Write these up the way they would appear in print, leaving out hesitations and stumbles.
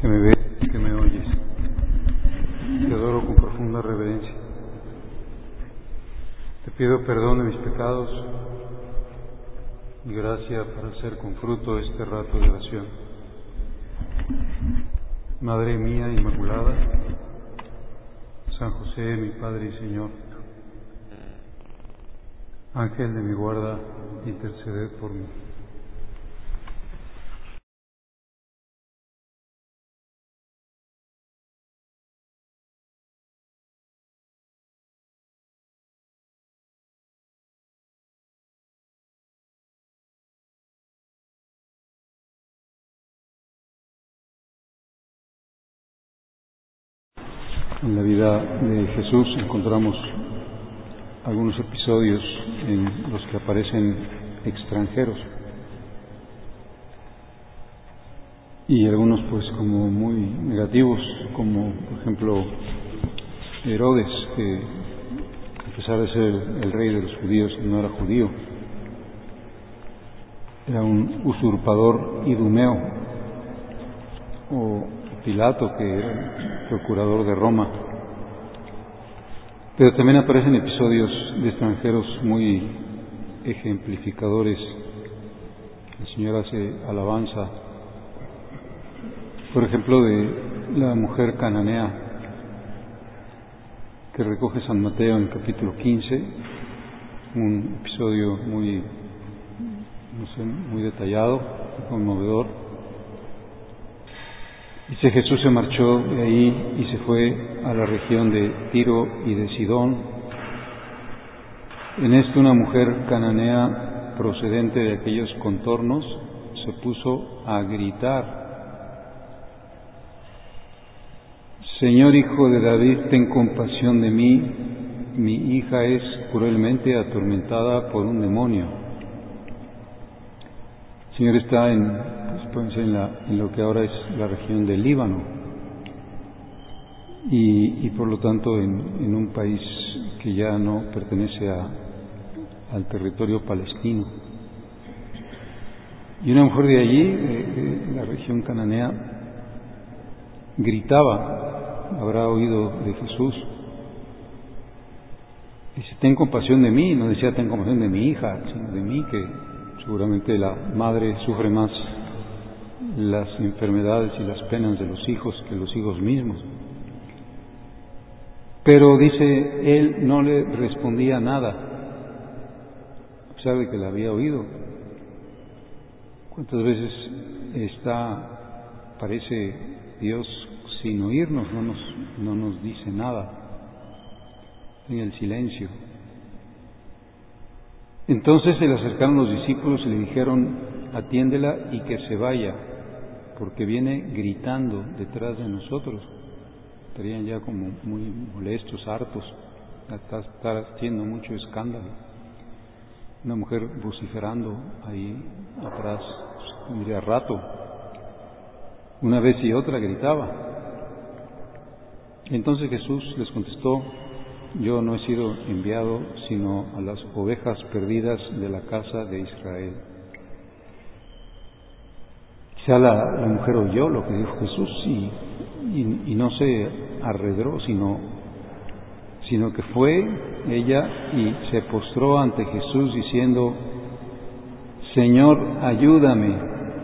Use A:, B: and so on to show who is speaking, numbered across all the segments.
A: que me ves y que me oyes. Te adoro con profunda reverencia. Te pido perdón de mis pecados y gracia para hacer con fruto este rato de oración. Madre mía Inmaculada, San José, mi Padre y Señor, Ángel de mi guarda, interceded por mí. En la vida de Jesús encontramos algunos episodios en los que aparecen extranjeros y algunos pues como muy negativos, como por ejemplo Herodes, que a pesar de ser el rey de los judíos no era judío, era un usurpador idumeo, o Pilato, que era el procurador de Roma. Pero también aparecen episodios de extranjeros muy ejemplificadores. El Señor hace alabanza, por ejemplo, de la mujer cananea que recoge San Mateo en el capítulo 15, un episodio muy detallado, conmovedor. Dice: Jesús se marchó de ahí y se fue a la región de Tiro y de Sidón. En esto una mujer cananea procedente de aquellos contornos se puso a gritar: Señor, Hijo de David, ten compasión de mí, mi hija es cruelmente atormentada por un demonio. El Señor está en lo que ahora es la región del Líbano y por lo tanto en un país que ya no pertenece al territorio palestino. Y una mujer de allí, de la región cananea, gritaba, habrá oído de Jesús, dice: ten compasión de mí. No decía ten compasión de mi hija, sino de mí, que seguramente la madre sufre más las enfermedades y las penas de los hijos que los hijos mismos. Pero dice, él no le respondía nada, a pesar de que la había oído. ¿Cuántas veces parece Dios sin oírnos, no nos dice nada, en el silencio? Entonces se le acercaron los discípulos y le dijeron: atiéndela y que se vaya, porque viene gritando detrás de nosotros. Estarían ya como muy molestos, hartos, estar haciendo mucho escándalo. Una mujer vociferando ahí atrás, tendría rato. Una vez y otra gritaba. Entonces Jesús les contestó: yo no he sido enviado sino a las ovejas perdidas de la casa de Israel. Quizá la mujer oyó lo que dijo Jesús y no se arredró, sino que fue ella y se postró ante Jesús diciendo: Señor, ayúdame.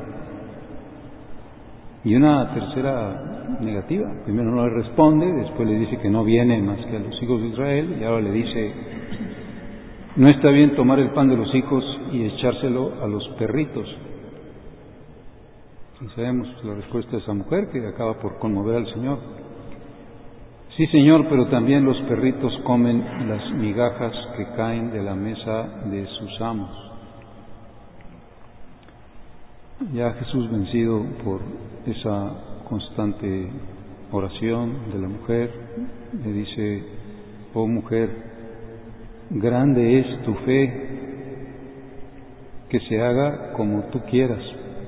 A: Y una tercera negativa. Primero no le responde, después le dice que no viene más que a los hijos de Israel, y ahora le dice: no está bien tomar el pan de los hijos y echárselo a los perritos. Y sabemos la respuesta de esa mujer, que acaba por conmover al Señor. Sí, Señor, pero también los perritos comen las migajas que caen de la mesa de sus amos. Ya Jesús, vencido por esa constante oración de la mujer, le dice: oh mujer, grande es tu fe, que se haga como tú quieras.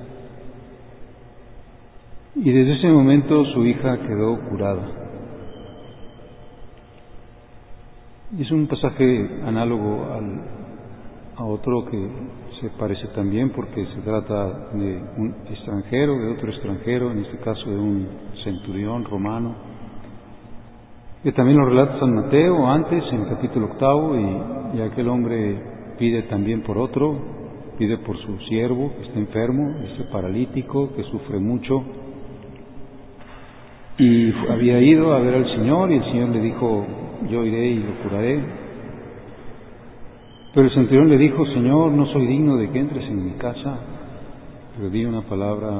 A: Y desde ese momento su hija quedó curada. Y es un pasaje análogo a otro que se parece también porque se trata de un extranjero, de otro extranjero, en este caso de un centurión romano, que también lo relata San Mateo antes, en el capítulo 8, y aquel hombre pide también por otro, pide por su siervo que está enfermo, este paralítico, que sufre mucho, y había ido a ver al Señor, y el Señor le dijo: yo iré y lo curaré. Pero el centurión le dijo: Señor, no soy digno de que entres en mi casa, pero di una palabra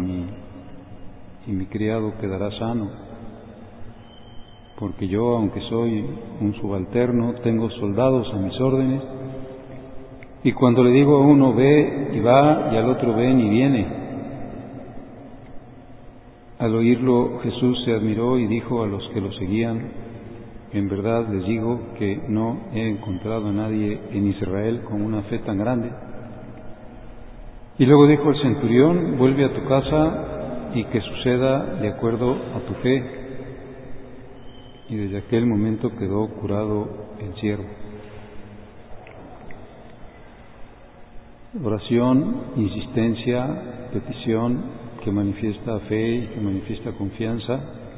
A: y mi criado quedará sano. Porque yo, aunque soy un subalterno, tengo soldados a mis órdenes, y cuando le digo a uno ve y va, y al otro ven y viene. Al oírlo, Jesús se admiró y dijo a los que lo seguían: en verdad les digo que no he encontrado a nadie en Israel con una fe tan grande. Y luego dijo al centurión: vuelve a tu casa y que suceda de acuerdo a tu fe. Y desde aquel momento quedó curado el siervo. Oración, insistencia, petición que manifiesta fe y que manifiesta confianza,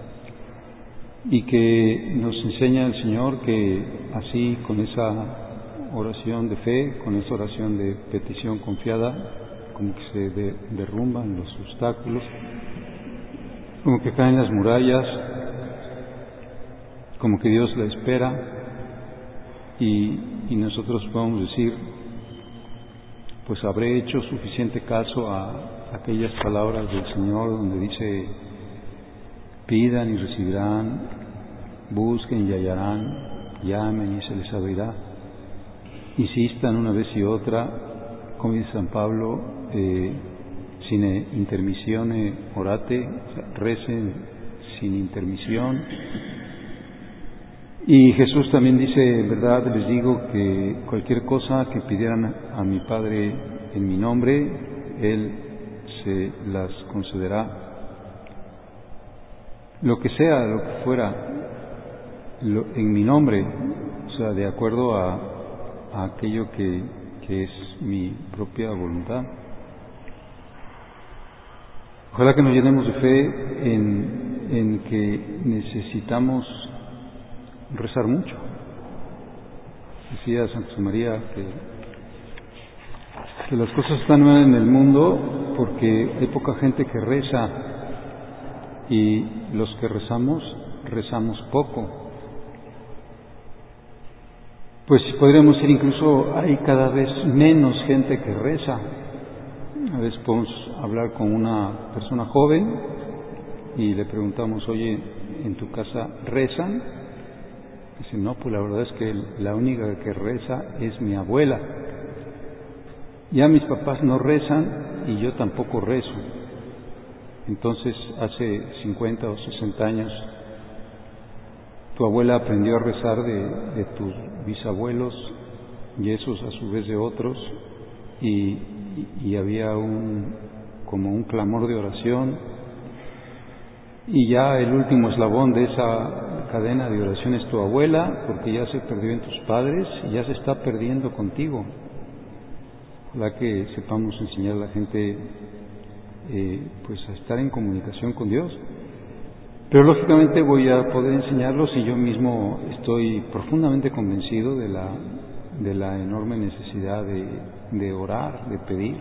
A: y que nos enseña el Señor que así, con esa oración de fe, con esa oración de petición confiada, como que se derrumban los obstáculos, como que caen las murallas, como que Dios la espera, y nosotros podemos decir: pues habré hecho suficiente caso a aquellas palabras del Señor donde dice: pidan y recibirán, busquen y hallarán, llamen y se les abrirá. Insistan una vez y otra, como dice San Pablo, sine intermissione orate, o sea, recen sin intermisión. Y Jesús también dice: en verdad les digo que cualquier cosa que pidieran a mi Padre en mi nombre, Él se las concederá. Lo que sea, lo que fuera, en mi nombre, o sea, de acuerdo a aquello que es mi propia voluntad. Ojalá que nos llenemos de fe en que necesitamos rezar mucho. Decía Santa María que las cosas están mal en el mundo porque hay poca gente que reza, y los que rezamos poco. Pues podríamos decir incluso hay cada vez menos gente que reza. A veces podemos hablar con una persona joven y le preguntamos: oye, ¿en tu casa rezan? Dice: no, pues la verdad es que la única que reza es mi abuela. Ya mis papás no rezan y yo tampoco rezo. Entonces, hace 50 o 60 años, tu abuela aprendió a rezar de tus bisabuelos, y esos a su vez de otros, y había como un clamor de oración, y ya el último eslabón de esa cadena de oración es tu abuela, porque ya se perdió en tus padres y ya se está perdiendo contigo. Ojalá que sepamos enseñar a la gente pues a estar en comunicación con Dios. Pero lógicamente voy a poder enseñarlos si yo mismo estoy profundamente convencido de la enorme necesidad de orar, de pedir.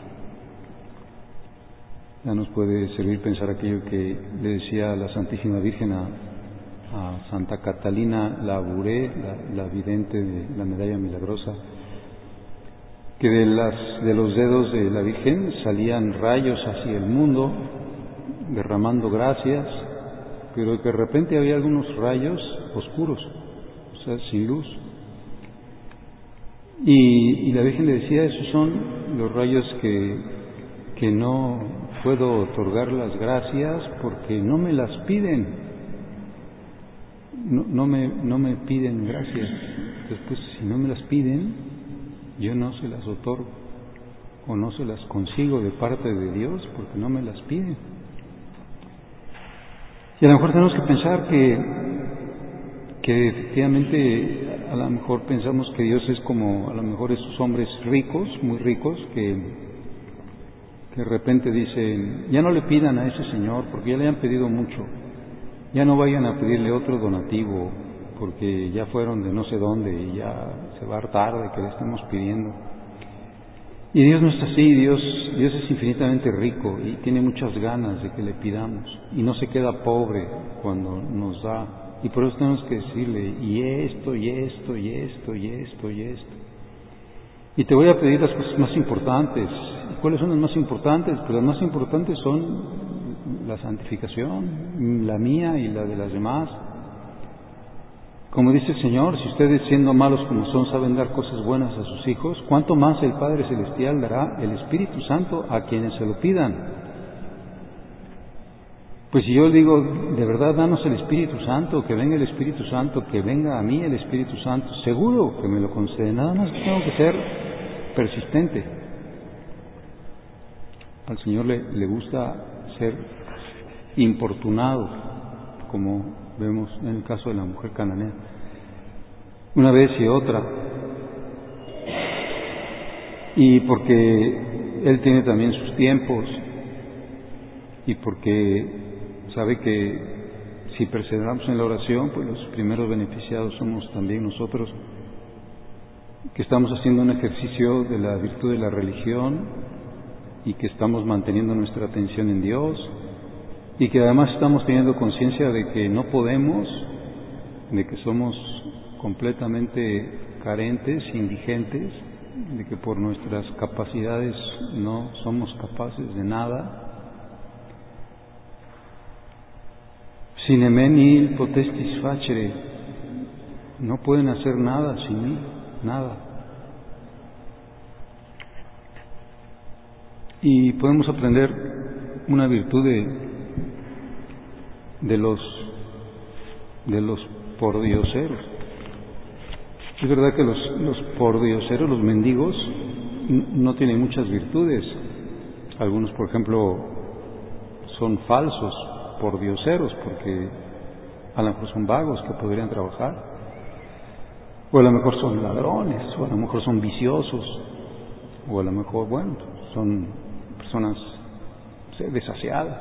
A: Ya nos puede servir pensar aquello que le decía la Santísima Virgen a Santa Catalina Labouré, la vidente de la medalla milagrosa, que de los dedos de la Virgen salían rayos hacia el mundo, derramando gracias, pero que de repente había algunos rayos oscuros, o sea, sin luz. Y la Virgen le decía: esos son los rayos que no puedo otorgar las gracias porque no me las piden. No me piden gracias. Después, si no me las piden, yo no se las otorgo o no se las consigo de parte de Dios porque no me las piden. Y a lo mejor tenemos que pensar que que efectivamente a lo mejor pensamos que Dios es como a lo mejor esos hombres ricos, muy ricos, que de repente dicen, ya no le pidan a ese señor porque ya le han pedido mucho, ya no vayan a pedirle otro donativo porque ya fueron de no sé dónde y ya se va a hartar de que le estemos pidiendo. Y Dios no es así, Dios es infinitamente rico y tiene muchas ganas de que le pidamos y no se queda pobre cuando nos da. Y por eso tenemos que decirle, y esto, y esto, y esto, y esto, y esto. Y te voy a pedir las cosas más importantes. ¿Y cuáles son las más importantes? Pues las más importantes son la santificación, la mía y la de las demás. Como dice el Señor, si ustedes siendo malos como son saben dar cosas buenas a sus hijos, ¿cuánto más el Padre Celestial dará el Espíritu Santo a quienes se lo pidan? Pues si yo digo, de verdad, danos el Espíritu Santo, que venga el Espíritu Santo, que venga a mí el Espíritu Santo, seguro que me lo concede, nada más que tengo que ser persistente. Al Señor le gusta ser importunado, como vemos en el caso de la mujer cananea, una vez y otra, y porque Él tiene también sus tiempos, y porque sabe que si perseveramos en la oración, pues los primeros beneficiados somos también nosotros, que estamos haciendo un ejercicio de la virtud de la religión y que estamos manteniendo nuestra atención en Dios y que además estamos teniendo conciencia de que no podemos, de que somos completamente carentes, indigentes, de que por nuestras capacidades no somos capaces de nada. Sine me nihil potestis facere, no pueden hacer nada sin mí, nada. Y podemos aprender una virtud de los pordioseros. Es verdad que los pordioseros, los mendigos, no tienen muchas virtudes. Algunos, por ejemplo, son falsos pordioseros porque a lo mejor son vagos que podrían trabajar, o a lo mejor son ladrones, o a lo mejor son viciosos, o a lo mejor, bueno, son personas desasiadas,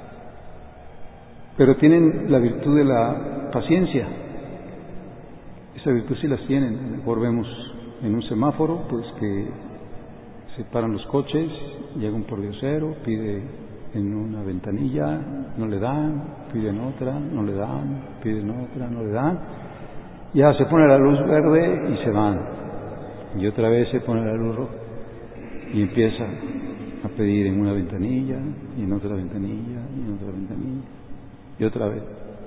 A: pero tienen la virtud de la paciencia. Esa virtud sí las tienen. A lo mejor vemos en un semáforo pues que se paran los coches, llega un pordiosero, pide en una ventanilla, no le dan, piden otra, no le dan, piden otra, no le dan, ya se pone la luz verde y se van, y otra vez se pone la luz roja y empieza a pedir en una ventanilla y en otra ventanilla y en otra ventanilla y otra vez.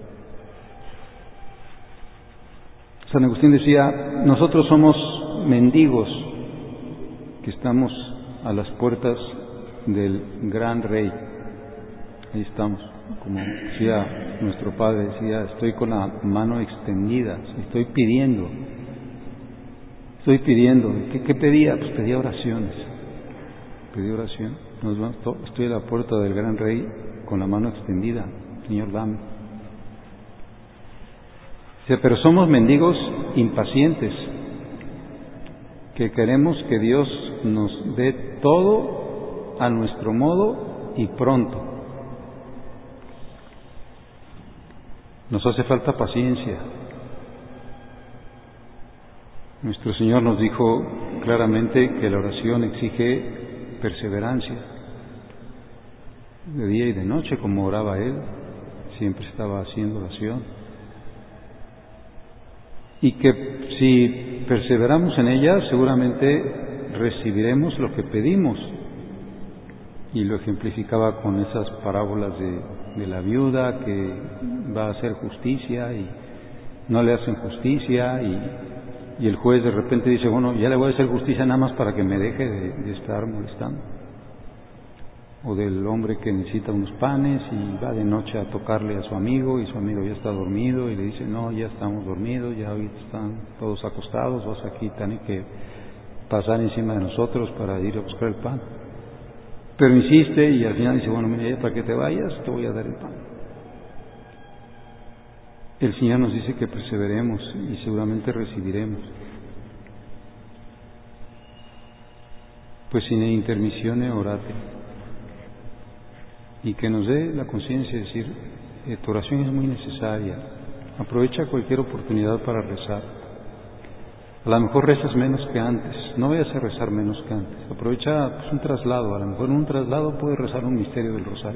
A: San Agustín decía, nosotros somos mendigos que estamos a las puertas del gran rey. Ahí estamos, como decía nuestro padre, decía, estoy con la mano extendida, estoy pidiendo. ¿Qué pedía? Pues pedía oraciones. Pedí oración. Estoy a la puerta del gran rey con la mano extendida. Señor, dame. O sea, pero somos mendigos impacientes, que queremos que Dios nos dé todo a nuestro modo y pronto. Nos hace falta paciencia. Nuestro Señor nos dijo claramente que la oración exige perseverancia. De día y de noche, como oraba Él, siempre estaba haciendo oración. Y que si perseveramos en ella, seguramente recibiremos lo que pedimos. Y lo ejemplificaba con esas parábolas de la viuda que va a hacer justicia y no le hacen justicia, y el juez de repente dice, bueno, ya le voy a hacer justicia nada más para que me deje de estar molestando. O del hombre que necesita unos panes y va de noche a tocarle a su amigo y su amigo ya está dormido y le dice, no, ya estamos dormidos, ya ahorita están todos acostados, vos aquí tenés que pasar encima de nosotros para ir a buscar el pan. Pero insiste y al final dice, bueno, mira, ya para que te vayas te voy a dar el pan. el Señor nos dice que perseveremos y seguramente recibiremos. Pues sin intermisione orate. Y que nos dé la conciencia de decir, tu oración es muy necesaria. Aprovecha cualquier oportunidad para rezar. A lo mejor rezas menos que antes. No vayas a rezar menos que antes. Aprovecha un traslado. A lo mejor en un traslado puedes rezar un misterio del rosario.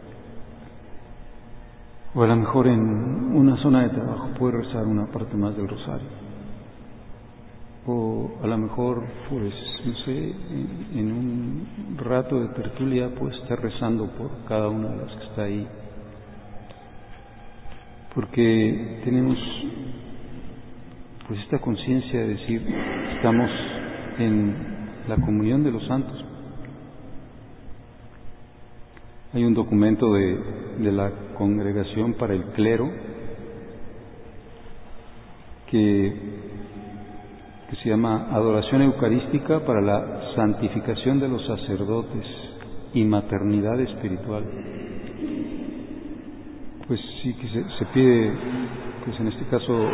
A: O a lo mejor en una zona de trabajo puedes rezar una parte más del rosario. O a lo mejor, pues, no sé, en un rato de tertulia puedes estar rezando por cada una de las que está ahí. Porque tenemos, pues, esta conciencia de decir, estamos en la comunión de los santos. Hay un documento de la Congregación para el Clero que se llama Adoración Eucarística para la Santificación de los Sacerdotes y Maternidad Espiritual. Pues sí que se pide, pues en este caso,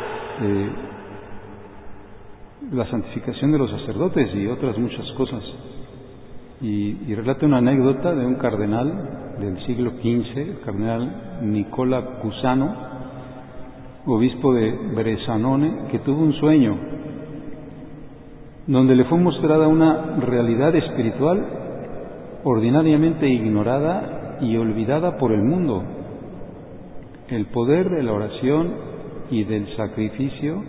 A: la santificación de los sacerdotes y otras muchas cosas. Y relata una anécdota de un cardenal del siglo XV, el cardenal Nicola Cusano, obispo de Bresanone, que tuvo un sueño donde le fue mostrada una realidad espiritual ordinariamente ignorada y olvidada por el mundo: el poder de la oración y del sacrificio,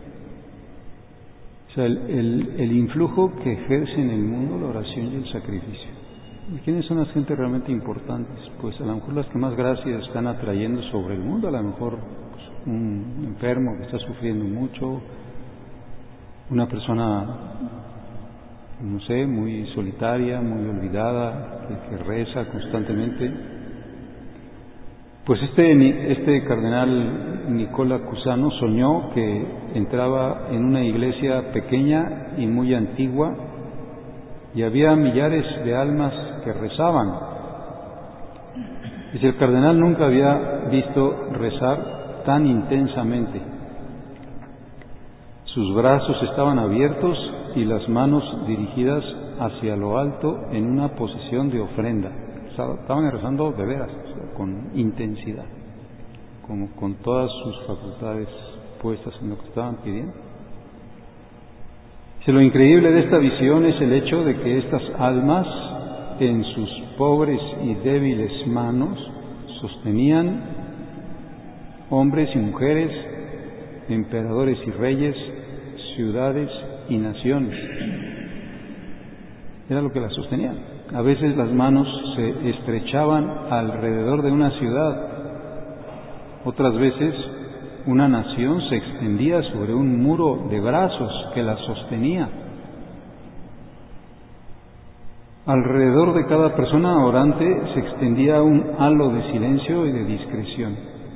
A: o sea, el influjo que ejerce en el mundo la oración y el sacrificio. ¿Y quiénes son las gentes realmente importantes? Pues a lo mejor las que más gracias están atrayendo sobre el mundo. A lo mejor pues, un enfermo que está sufriendo mucho, una persona, no sé, muy solitaria, muy olvidada, que reza constantemente. Pues este cardenal Nicola Cusano soñó que entraba en una iglesia pequeña y muy antigua y había millares de almas que rezaban. Y el cardenal nunca había visto rezar tan intensamente. Sus brazos estaban abiertos y las manos dirigidas hacia lo alto en una posición de ofrenda. Estaban rezando de veras, o sea, con intensidad, como con todas sus facultades puestas en lo que estaban pidiendo. Si lo increíble de esta visión es el hecho de que estas almas, en sus pobres y débiles manos, sostenían hombres y mujeres, emperadores y reyes, ciudades y naciones. Era lo que las sostenía. A veces las manos se estrechaban alrededor de una ciudad, otras veces una nación se extendía sobre un muro de brazos que la sostenía. Alrededor de cada persona orante se extendía un halo de silencio y de discreción.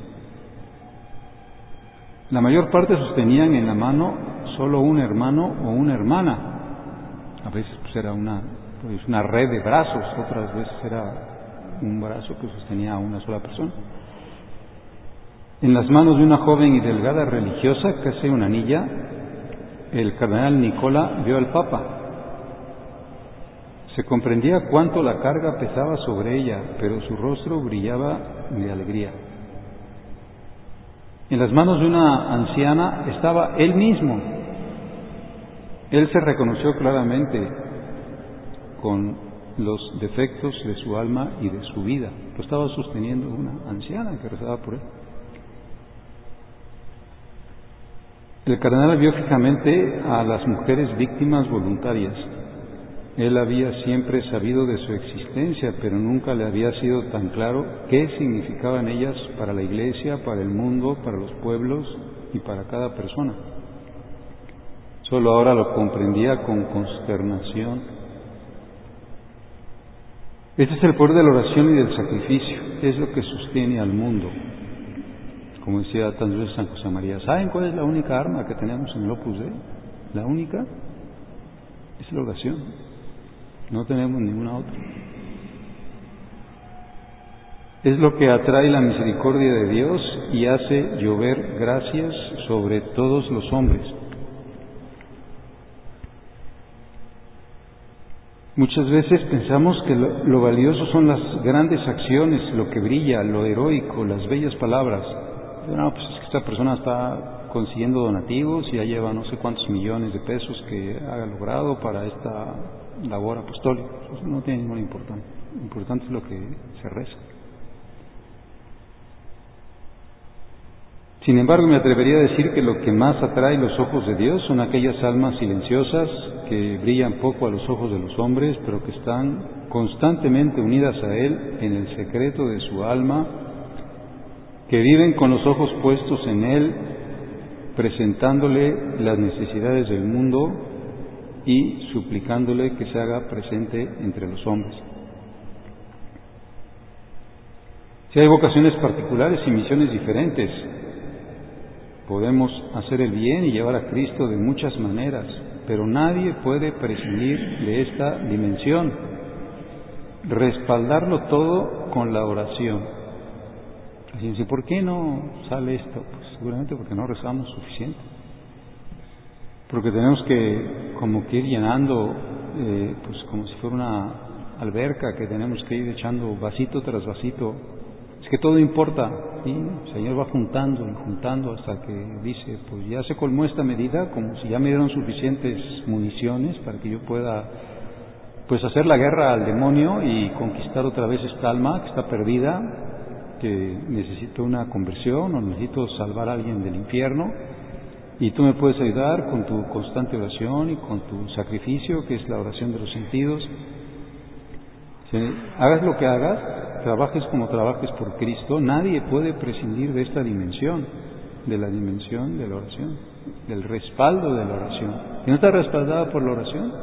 A: La mayor parte sostenían en la mano solo un hermano o una hermana. A veces pues era una red de brazos, otras veces era un brazo que sostenía a una sola persona. En las manos de una joven y delgada religiosa, casi una niña, el cardenal Nicola vio al Papa. Se comprendía cuánto la carga pesaba sobre ella, pero su rostro brillaba de alegría. En las manos de una anciana estaba él mismo. Él se reconoció claramente con los defectos de su alma y de su vida. Lo estaba sosteniendo una anciana que rezaba por él. El cardenal vio fijamente a las mujeres víctimas voluntarias. Él había siempre sabido de su existencia, pero nunca le había sido tan claro qué significaban ellas para la Iglesia, para el mundo, para los pueblos y para cada persona. Solo ahora lo comprendía con consternación. Este es el poder de la oración y del sacrificio, es lo que sostiene al mundo. Como decía tantas veces San José María, ¿saben cuál es la única arma que tenemos en el Opus Dei? La única es la oración. No tenemos ninguna otra. Es lo que atrae la misericordia de Dios y hace llover gracias sobre todos los hombres. Muchas veces pensamos que lo valioso son las grandes acciones, lo que brilla, lo heroico, las bellas palabras. No, pues es que esta persona está consiguiendo donativos y ya lleva no sé cuántos millones de pesos que ha logrado para esta labor apostólica. Eso no tiene ninguna importancia. Lo importante es lo que se reza. Sin embargo, me atrevería a decir que lo que más atrae los ojos de Dios son aquellas almas silenciosas que brillan poco a los ojos de los hombres, pero que están constantemente unidas a Él en el secreto de su alma, que viven con los ojos puestos en Él, presentándole las necesidades del mundo y suplicándole que se haga presente entre los hombres. Si hay vocaciones particulares y misiones diferentes, podemos hacer el bien y llevar a Cristo de muchas maneras, pero nadie puede prescindir de esta dimensión, respaldarlo todo con la oración. Así, ¿por qué no sale esto? Pues seguramente porque no rezamos suficiente, porque tenemos que como que ir llenando, pues como si fuera una alberca que tenemos que ir echando vasito tras vasito. Es que todo importa, ¿sí? El Señor va juntando y juntando hasta que dice, pues ya se colmó esta medida, como si ya me dieron suficientes municiones para que yo pueda pues hacer la guerra al demonio y conquistar otra vez esta alma que está perdida, que necesita una conversión o necesito salvar a alguien del infierno, y tú me puedes ayudar con tu constante oración y con tu sacrificio, que es la oración de los sentidos. Si hagas lo que hagas, trabajes como trabajes por Cristo, nadie puede prescindir de esta dimensión, de la dimensión de la oración, del respaldo de la oración. ¿Y no está respaldada por la oración?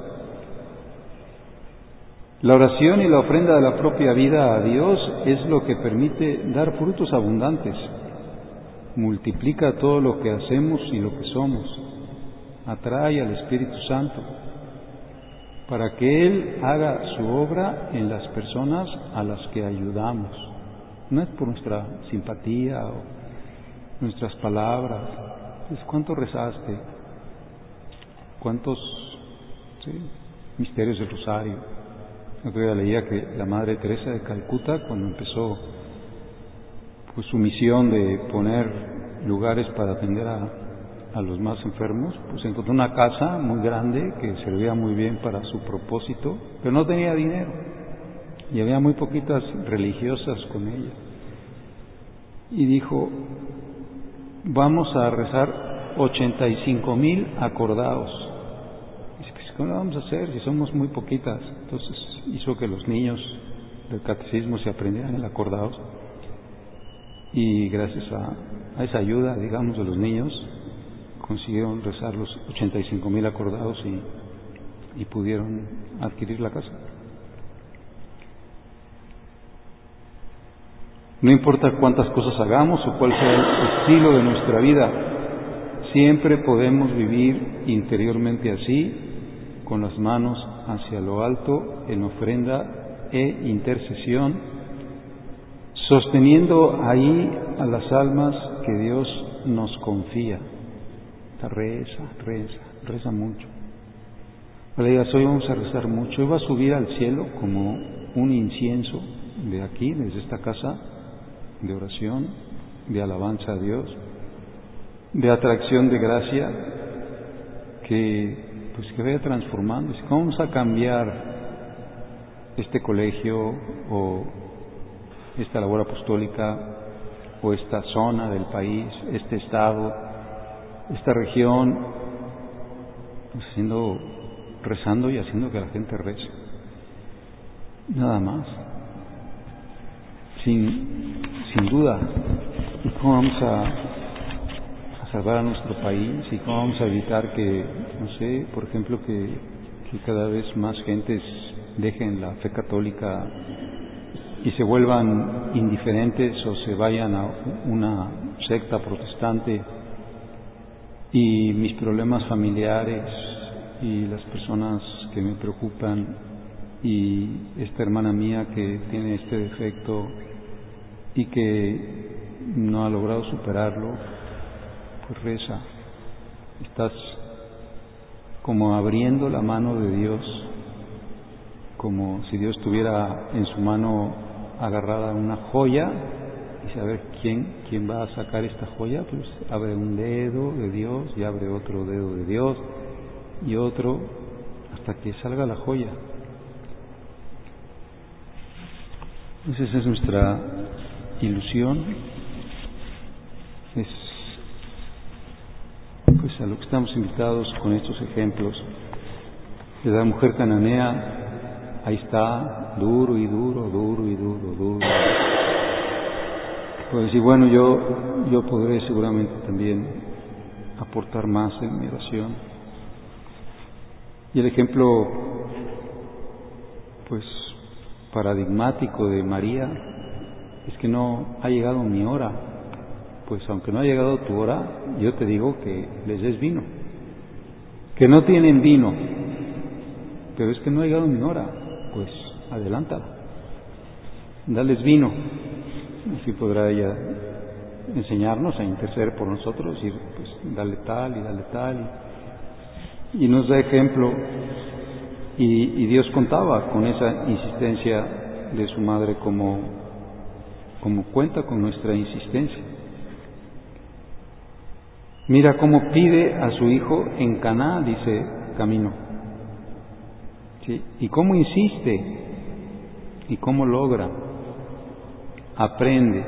A: La oración y la ofrenda de la propia vida a Dios es lo que permite dar frutos abundantes, multiplica todo lo que hacemos y lo que somos, atrae al Espíritu Santo, para que Él haga su obra en las personas a las que ayudamos. No es por nuestra simpatía o nuestras palabras, es cuánto rezaste, cuántos misterios del rosario. Yo creo que leía que la Madre Teresa de Calcuta, cuando empezó pues su misión de poner lugares para atender a los más enfermos, pues encontró una casa muy grande que servía muy bien para su propósito, pero no tenía dinero y había muy poquitas religiosas con ella. Y dijo, vamos a rezar 85,000 acordados. Dice, pues ¿cómo lo vamos a hacer si somos muy poquitas? Entonces hizo que los niños del catecismo se aprendieran el acordados, y gracias a esa ayuda, digamos, de los niños, consiguieron rezar los 85,000 acordados y pudieron adquirir la casa. No importa cuántas cosas hagamos o cuál sea el estilo de nuestra vida, siempre podemos vivir interiormente así, con las manos hacia lo alto, en ofrenda e intercesión, sosteniendo ahí a las almas que Dios nos confía. Reza mucho. No le digas, hoy vamos a rezar mucho, hoy va a subir al cielo como un incienso de aquí, desde esta casa de oración, de alabanza a Dios, de atracción de gracia, que vaya transformándose. ¿Cómo vamos a cambiar este colegio o esta labor apostólica o esta zona del país, este estado, esta región, rezando y haciendo que la gente rece? Nada más. Sin duda. ¿Y cómo vamos a salvar a nuestro país? ¿Y cómo vamos a evitar que, no sé, por ejemplo, que cada vez más gentes dejen la fe católica y se vuelvan indiferentes o se vayan a una secta protestante, y mis problemas familiares y las personas que me preocupan y esta hermana mía que tiene este defecto ti que no ha logrado superarlo, pues reza. Estás como abriendo la mano de Dios, como si Dios tuviera en su mano agarrada una joya y saber quién va a sacar esta joya. Pues abre un dedo de Dios y abre otro dedo de Dios y otro hasta que salga la joya. Entonces esa es nuestra ilusión, es pues a lo que estamos invitados con estos ejemplos. De la mujer cananea, ahí está, duro y duro, duro y duro, duro. Pues decir, bueno, yo podré seguramente también aportar más en mi oración. Y el ejemplo, pues, paradigmático de María es que no ha llegado mi hora. Pues aunque no ha llegado tu hora, yo te digo que les des vino. Que no tienen vino, pero es que no ha llegado mi hora, pues adelántala, dales vino. Así podrá ella enseñarnos a interceder por nosotros y pues dale tal y dale tal. Y nos da ejemplo. Y Dios contaba con esa insistencia de su madre como cuenta con nuestra insistencia. Mira cómo pide a su hijo en Caná, dice Camino. ¿Sí? Y cómo insiste y cómo logra, aprende.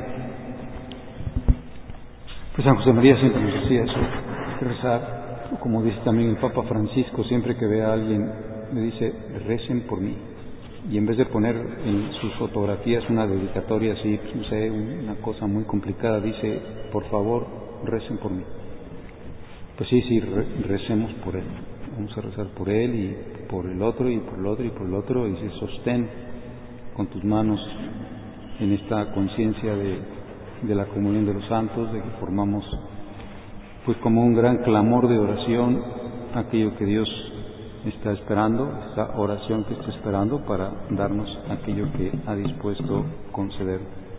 A: Pues San José María siempre nos decía eso, rezar, como dice también el Papa Francisco, siempre que ve a alguien le dice, recen por mí. Y en vez de poner en sus fotografías una dedicatoria así, pues no sé, una cosa muy complicada, dice, por favor, recen por mí. Pues sí, recemos por él. Vamos a rezar por él y por el otro y por el otro y por el otro, y se sostén con tus manos en esta conciencia de la comunión de los santos, de que formamos pues como un gran clamor de oración aquello que Dios está esperando, esta oración que está esperando para darnos aquello que ha dispuesto conceder.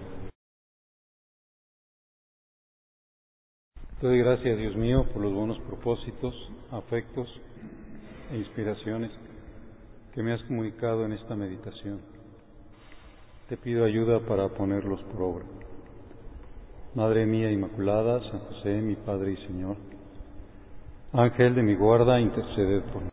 A: Te doy gracias, Dios mío, por los buenos propósitos, afectos e inspiraciones que me has comunicado en esta meditación. Te pido ayuda para ponerlos por obra. Madre mía Inmaculada, San José, mi Padre y Señor, Ángel de mi guarda, interceded por mí.